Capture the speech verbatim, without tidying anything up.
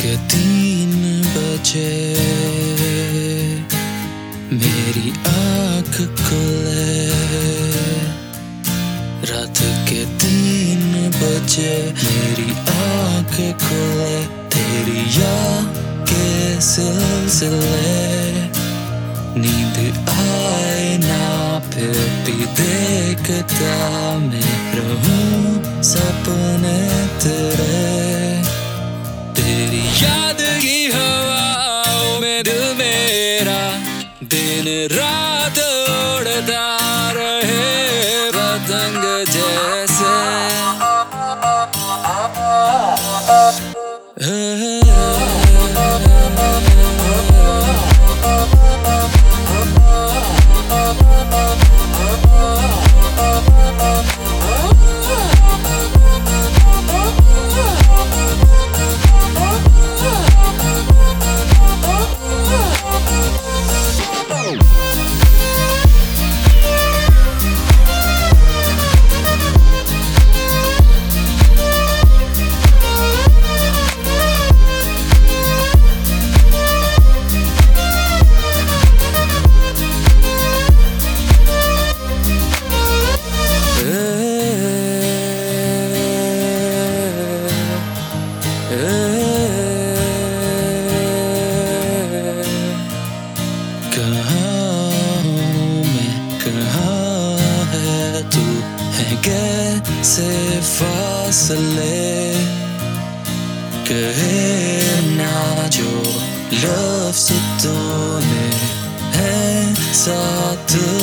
के तीन बजे मेरी आँख खुले, रात के तीन बजे मेरी आँख खुले, तेरी याद के सिलसिले, नींद आए ना फिर भी देखता मैं रहूं सपने तेरे। तेरी याद की हवाओं में दिल मेरा दिन रात उड़ता रहे पतंग जैसे। कहाँ हूँ मैं, कहाँ है तू, है कैसे फासले, कहे ना जो लफ्ज़ तूने है साथ